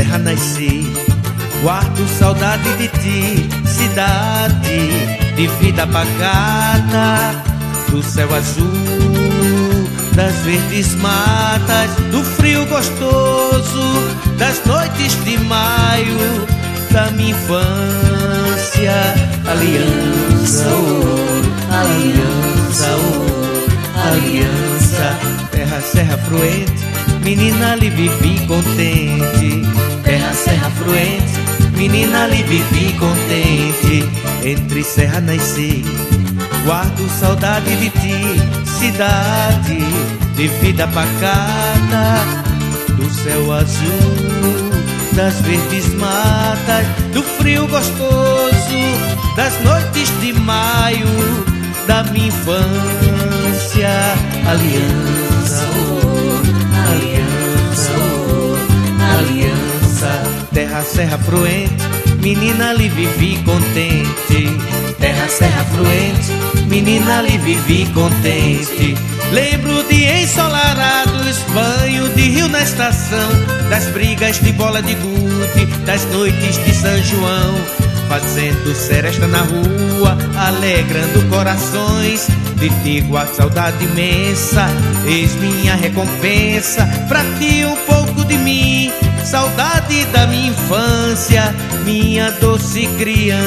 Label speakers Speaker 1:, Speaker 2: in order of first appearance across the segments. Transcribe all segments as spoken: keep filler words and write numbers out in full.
Speaker 1: serra nasci, guardo saudade de ti, cidade de vida pacata, do céu azul, das verdes matas, do frio gostoso, das noites de maio, da minha infância. Aliança, oh, aliança, oh, aliança. Terra, serra fluente, menina ali vivi contente. Terra, serra fluente, menina ali vivi contente. Entre serra nasci, guardo saudade de ti, cidade de vida pacata, do céu azul, das verdes matas, do frio gostoso, das noites de maio, da minha infância. Aliança, oh, aliança, oh, aliança. Terra, serra fluente, menina ali vivi contente. Terra, serra fluente, menina ali vivi contente. Lembro de ensolarados, banho de rio na estação, das brigas de bola de gude, das noites de São João, fazendo seresta na rua, alegrando corações. De ti guardo saudade imensa, eis minha recompensa. Pra ti um pouco de mim, saudade da minha infância, minha doce criança.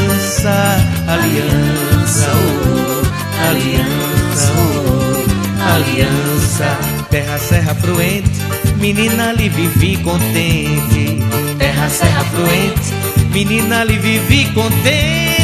Speaker 1: Aliança, oh, aliança, oh, aliança. Terra, serra fluente, menina ali vivi contente. Terra, serra fluente, menina ali vivi contente.